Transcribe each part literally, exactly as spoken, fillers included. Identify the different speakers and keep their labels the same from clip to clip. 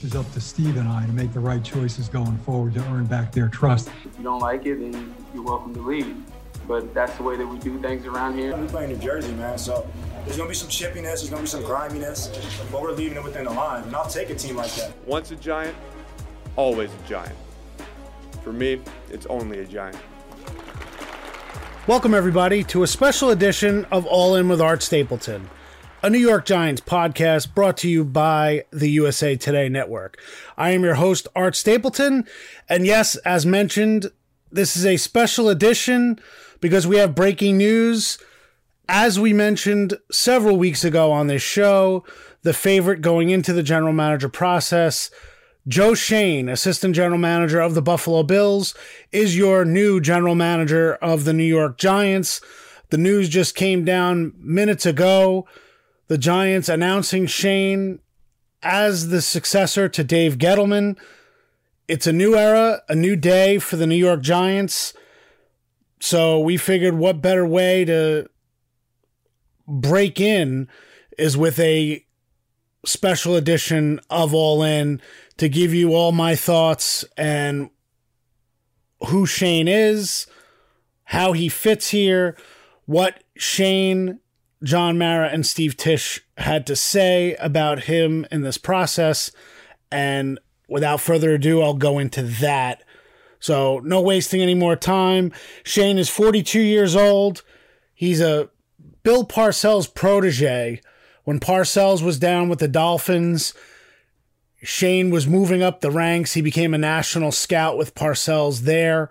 Speaker 1: It's up to Steve and I to make the right choices going forward to earn back their trust.
Speaker 2: If you don't like it, then you're welcome to leave. But that's the way that we do things around here.
Speaker 3: We play in New Jersey, man, so there's going to be some chippiness, there's going to be some griminess, but we're leaving it within the line, and I'll take a team like that.
Speaker 4: Once a Giant, always a Giant. For me, it's only a Giant.
Speaker 5: Welcome, everybody, to a special edition of All In with Art Stapleton, a New York Giants podcast brought to you by the U S A Today Network. I am your host, Art Stapleton, and yes, as mentioned, this is a special edition because we have breaking news. As we mentioned several weeks ago on this show, the favorite going into the general manager process, Joe Schoen, assistant general manager of the Buffalo Bills, is your new general manager of the New York Giants. The news just came down minutes ago. The Giants announcing Schoen as the successor to Dave Gettleman. It's a new era, a new day for the New York Giants. So we figured what better way to break in is with a special edition of All In to give you all my thoughts and who Schoen is, how he fits here, what Schoen, John Mara, and Steve Tisch had to say about him in this process. And without further ado, I'll go into that. So no wasting any more time. Schoen is forty-two years old. He's a Bill Parcells protege. When Parcells was down with the Dolphins, Schoen was moving up the ranks. He became a national scout with Parcells there.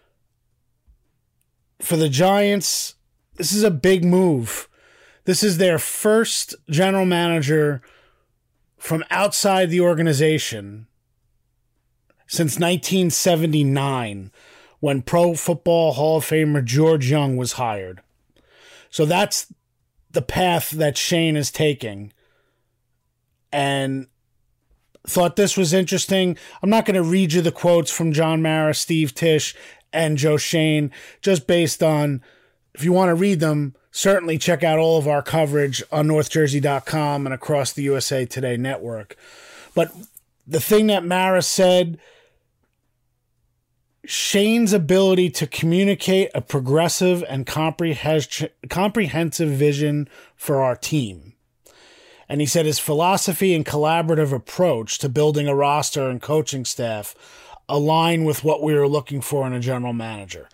Speaker 5: For the Giants, this is a big move. This is their first general manager from outside the organization since nineteen seventy-nine, when Pro Football Hall of Famer George Young was hired. So that's the path that Schoen is taking. And thought this was interesting. I'm not going to read you the quotes from John Mara, Steve Tisch, and Joe Schoen, just based on, if you want to read them, certainly check out all of our coverage on north jersey dot com and across the U S A Today network. But the thing that Mara said, Schoen's ability to communicate a progressive and comprehens- comprehensive vision for our team. And he said his philosophy and collaborative approach to building a roster and coaching staff align with what we were looking for in a general manager.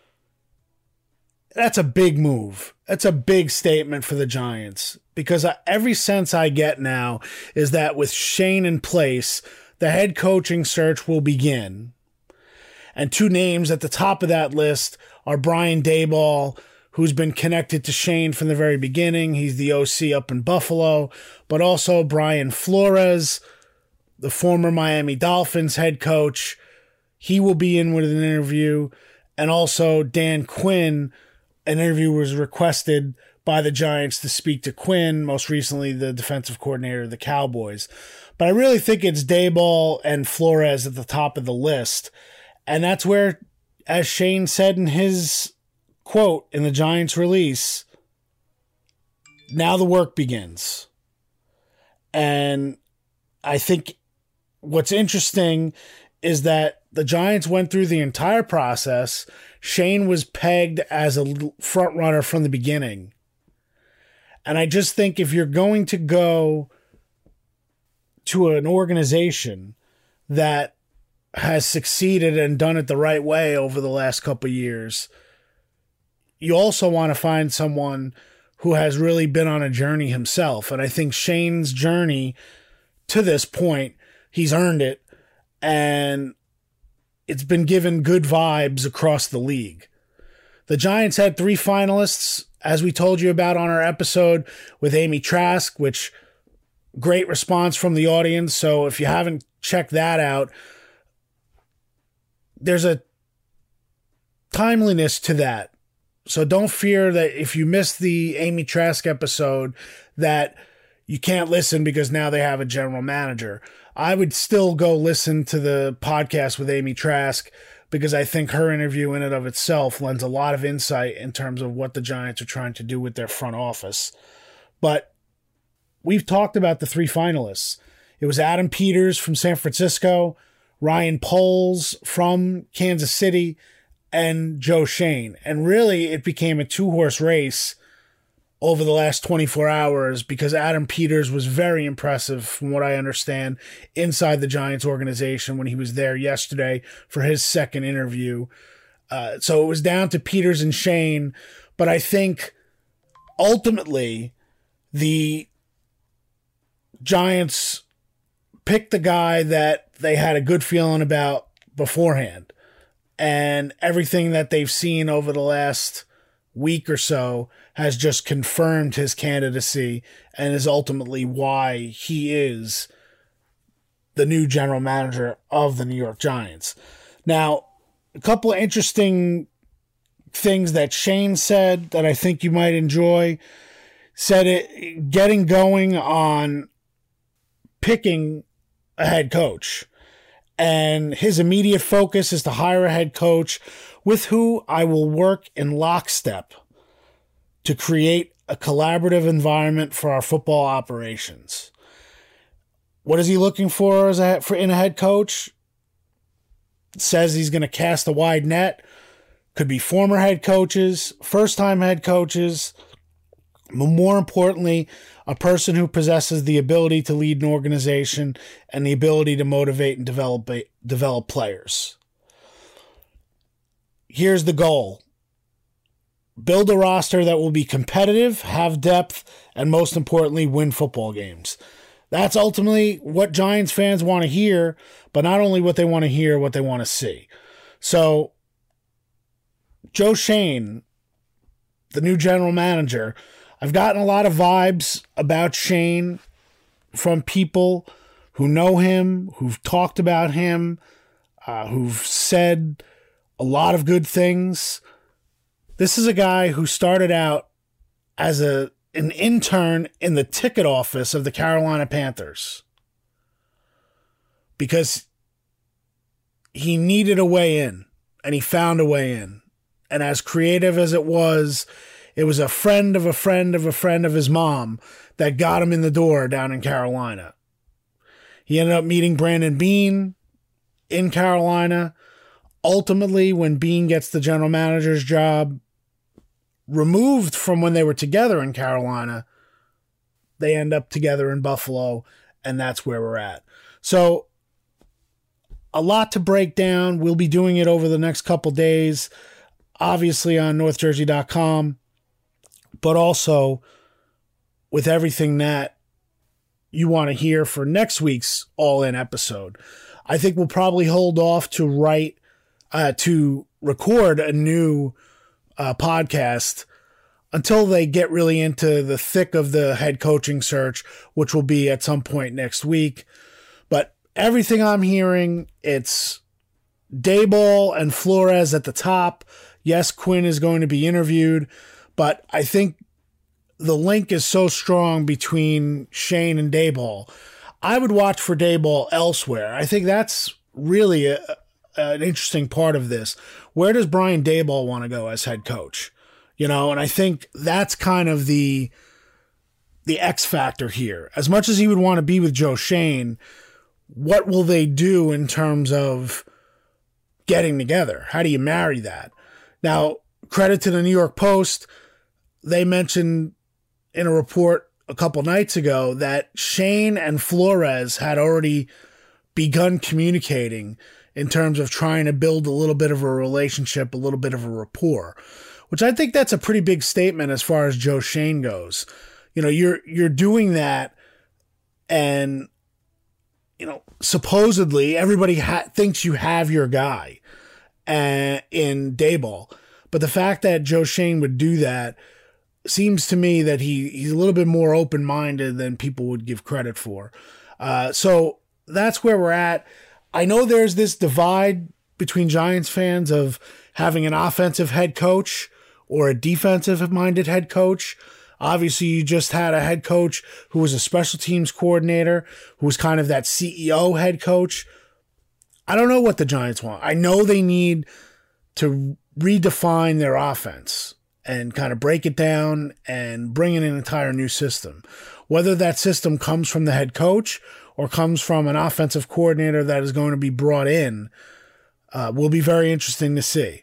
Speaker 5: That's a big move. That's a big statement for the Giants, because every sense I get now is that with Schoen in place, the head coaching search will begin. And two names at the top of that list are Brian Daboll, who's been connected to Schoen from the very beginning. He's the O C up in Buffalo, but also Brian Flores, the former Miami Dolphins head coach. He will be in with an interview. And also Dan Quinn. An interview was requested by the Giants to speak to Quinn, most recently the defensive coordinator of the Cowboys. But I really think it's Daboll and Flores at the top of the list. And that's where, as Schoen said in his quote in the Giants release, now the work begins. And I think what's interesting is that the Giants went through the entire process. Schoen was pegged as a front runner from the beginning. And I just think if you're going to go to an organization that has succeeded and done it the right way over the last couple of years, you also want to find someone who has really been on a journey himself. And I think Schoen's journey to this point, he's earned it, and it's been given good vibes across the league. The Giants had three finalists, as we told you about on our episode with Amy Trask, which great response from the audience. So if you haven't checked that out, there's a timeliness to that. So don't fear that if you missed the Amy Trask episode that you can't listen because now they have a general manager. I would still go listen to the podcast with Amy Trask because I think her interview in and of itself lends a lot of insight in terms of what the Giants are trying to do with their front office. But we've talked about the three finalists. It was Adam Peters from San Francisco, Ryan Poles from Kansas City, and Joe Schoen. And really, it became a two-horse race over the last twenty-four hours because Adam Peters was very impressive, from what I understand, inside the Giants organization when he was there yesterday for his second interview. Uh, so it was down to Peters and Schoen, but I think ultimately the Giants picked the guy that they had a good feeling about beforehand. And everything that they've seen over the last week or so has just confirmed his candidacy and is ultimately why he is the new general manager of the New York Giants. Now, a couple of interesting things that Schoen said that I think you might enjoy. Said it getting going on picking a head coach. And his immediate focus is to hire a head coach with who I will work in lockstep to create a collaborative environment for our football operations. What is he looking for as a for in a head coach? Says he's going to cast a wide net. Could be former head coaches, first-time head coaches, but more importantly, a person who possesses the ability to lead an organization and the ability to motivate and develop develop players. Here's the goal. Build a roster that will be competitive, have depth, and most importantly, win football games. That's ultimately what Giants fans want to hear, but not only what they want to hear, what they want to see. So, Joe Schoen, the new general manager, I've gotten a lot of vibes about Schoen from people who know him, who've talked about him, uh, who've said a lot of good things. This is a guy who started out as a an intern in the ticket office of the Carolina Panthers because he needed a way in, and he found a way in. And as creative as it was, it was a friend of a friend of a friend of his mom that got him in the door down in Carolina. He ended up meeting Brandon Beane in Carolina. Ultimately, when Beane gets the general manager's job, removed from when they were together in Carolina, they end up together in Buffalo, and that's where we're at. So, a lot to break down. We'll be doing it over the next couple days, obviously on north jersey dot com, but also with everything that you want to hear for next week's All-In episode. I think we'll probably hold off to write, uh, to record a new uh, podcast until they get really into the thick of the head coaching search, which will be at some point next week. But everything I'm hearing, it's Daboll and Flores at the top. Yes, Quinn is going to be interviewed, but I think the link is so strong between Schoen and Daboll. I would watch for Daboll elsewhere. I think that's really a, an interesting part of this. Where does Brian Daboll want to go as head coach? You know, and I think that's kind of the the X factor here. As much as he would want to be with Joe Schoen, what will they do in terms of getting together? How do you marry that? Now, credit to the New York Post. They mentioned in a report a couple nights ago that Schoen and Flores had already begun communicating in terms of trying to build a little bit of a relationship, a little bit of a rapport, which I think that's a pretty big statement as far as Joe Schoen goes. You know, you're you're doing that, and you know, supposedly everybody ha- thinks you have your guy uh, in Daboll, but the fact that Joe Schoen would do that seems to me that he he's a little bit more open-minded than people would give credit for. Uh, so that's where we're at. I know there's this divide between Giants fans of having an offensive head coach or a defensive-minded head coach. Obviously, you just had a head coach who was a special teams coordinator, who was kind of that C E O head coach. I don't know what the Giants want. I know they need to redefine their offense and kind of break it down and bring in an entire new system. Whether that system comes from the head coach or comes from an offensive coordinator that is going to be brought in uh, will be very interesting to see.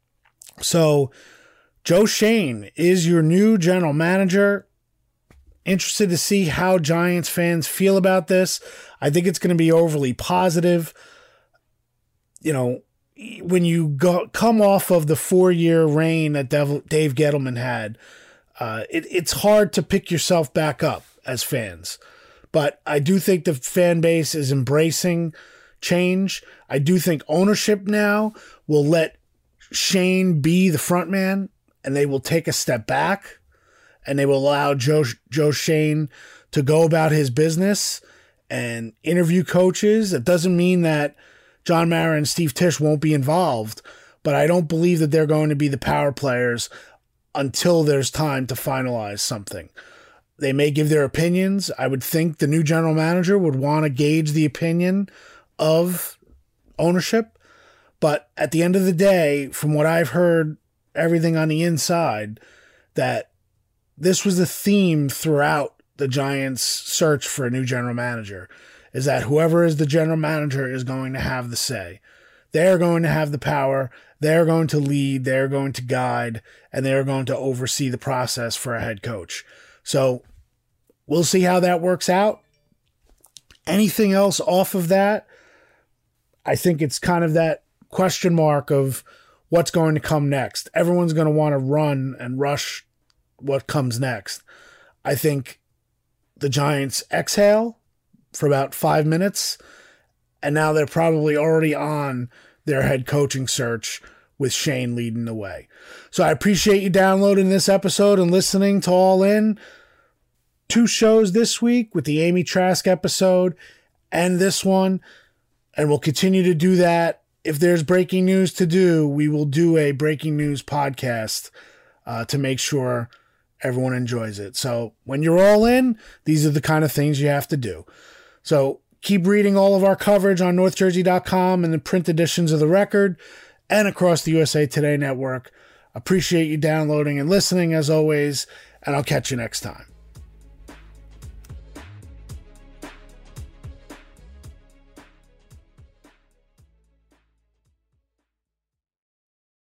Speaker 5: So Joe Schoen is your new general manager. Interested to see how Giants fans feel about this. I think it's going to be overly positive. You know, when you go come off of the four-year reign that Dev, Dave Gettleman had, uh, it, it's hard to pick yourself back up as fans. But I do think the fan base is embracing change. I do think ownership now will let Schoen be the front man, and they will take a step back, and they will allow Joe, Joe Schoen to go about his business and interview coaches. It doesn't mean that John Mara and Steve Tisch won't be involved, but I don't believe that they're going to be the power players until there's time to finalize something. They may give their opinions. I would think the new general manager would want to gauge the opinion of ownership. But at the end of the day, from what I've heard, everything on the inside, that this was the theme throughout the Giants' search for a new general manager, is that whoever is the general manager is going to have the say. They're going to have the power. They're going to lead. They're going to guide. And they're going to oversee the process for a head coach. So we'll see how that works out. Anything else off of that? I think it's kind of that question mark of what's going to come next. Everyone's going to want to run and rush what comes next. I think the Giants exhale for about five minutes, and now they're probably already on their head coaching search with Schoen leading the way. So I appreciate you downloading this episode and listening to All In. Two shows this week with the Amy Trask episode and this one, and we'll continue to do that. If there's breaking news to do, we will do a breaking news podcast uh, to make sure everyone enjoys it. So when you're all in, these are the kind of things you have to do. So keep reading all of our coverage on north jersey dot com and the print editions of the Record and across the U S A Today network. Appreciate you downloading and listening as always, and I'll catch you next time.